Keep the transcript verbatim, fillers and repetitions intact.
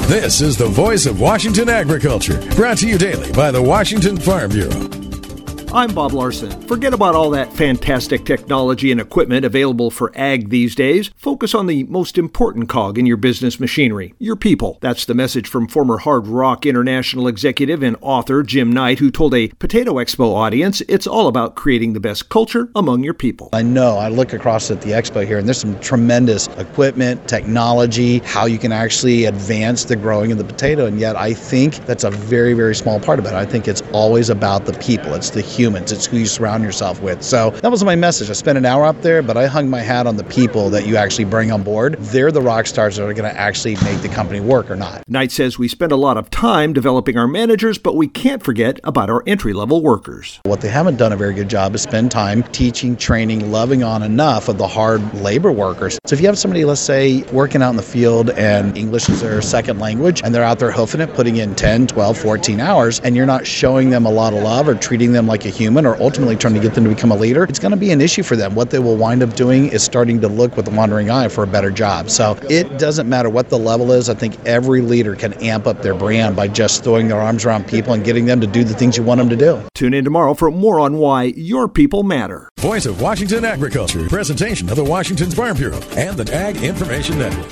This is the Voice of Washington Agriculture, brought to you daily by the Washington Farm Bureau. I'm Bob Larson. Forget about all that fantastic technology and equipment available for ag these days. Focus on the most important cog in your business machinery, your people. That's the message from former Hard Rock International executive and author Jim Knight, who told a Potato Expo audience it's all about creating the best culture among your people. I know. I look across at the expo here, and there's some tremendous equipment, technology, how you can actually advance the growing of the potato, and yet I think that's a very, very small part of it. I think it's always about the people. It's the humans. It's who you surround yourself with. So that was my message. I spent an hour up there, but I hung my hat on the people that you actually bring on board. They're the rock stars that are going to actually make the company work or not. Knight says we spend a lot of time developing our managers, but we can't forget about our entry-level workers. What they haven't done a very good job is spend time teaching, training, loving on enough of the hard labor workers. So if you have somebody, let's say, working out in the field and English is their second language, and they're out there hoofing it, putting in ten, twelve, fourteen hours, and you're not showing them a lot of love or treating them like a human or ultimately trying to get them to become a leader, it's going to be an issue for them. What they will wind up doing is starting to look with a wandering eye for a better job. So it doesn't matter what the level is. I think every leader can amp up their brand by just throwing their arms around people and getting them to do the things you want them to do. Tune in tomorrow for more on why your people matter. Voice of Washington Agriculture, presentation of the Washington Farm Bureau and the Ag Information Network.